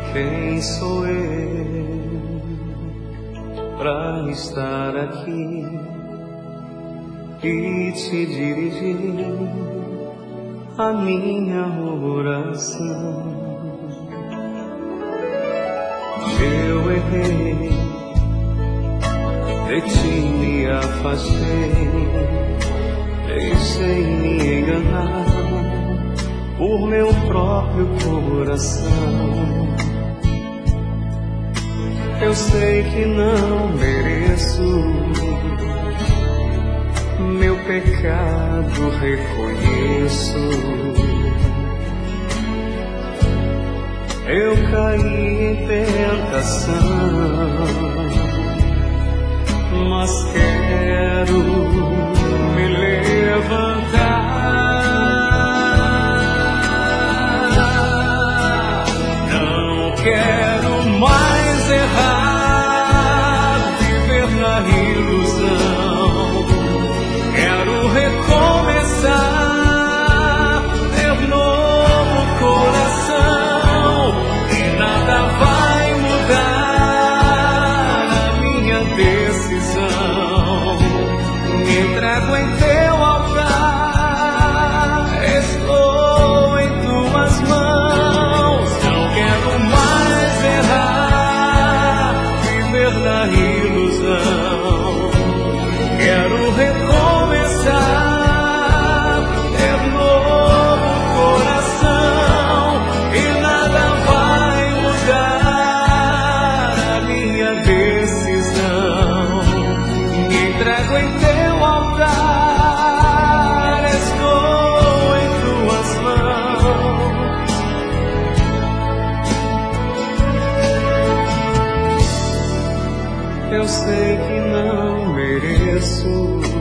Quem sou eu pra estar aqui e te dirigir a minha oração? Eu errei, de ti me afastei, deixei me enganar por meu próprio coração. Eu sei que não mereço, meu pecado reconheço. Eu caí em tentação, mas quero me levantar. Não quero mais errar, viver na ilusão. Quero recomeçar, ter novo coração, e nada vai mudar a minha decisão. Me entrego em teu altar, estou em tuas mãos. Não quero mais errar, viver na ilusão. Quero recomeçar, ter novo coração, e nada vai mudar a minha decisão. Me entrego em teu altar, estou em tuas mãos. Eu sei que não mereço,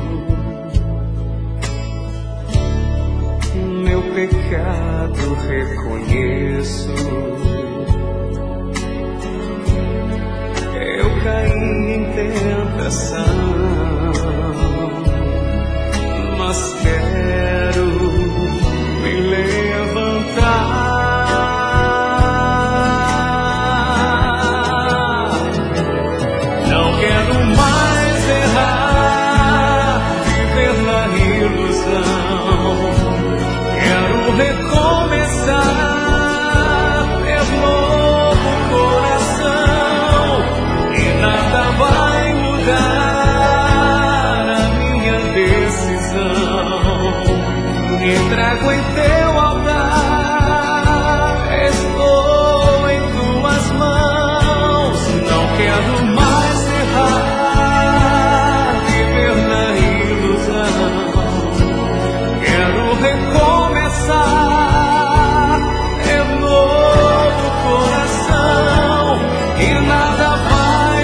meu pecado reconheço. Eu caí em tentação, mas quero me levantar. Não quero mais errar, viver na ilusão. Quero recomeçar, ter novo coração, e nada vai mudar a minha decisão. Me entrego em teu altar, estou em tuas mãos. Não quero mais errar, viver na ilusão. Quero recomeçar, ter novo coração, e nada vai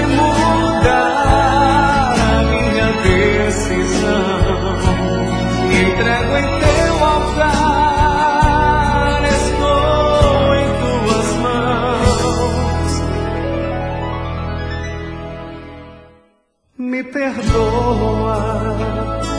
mudar a minha decisão. Me entrego em teu altar, estou em tuas mãos. Me perdoa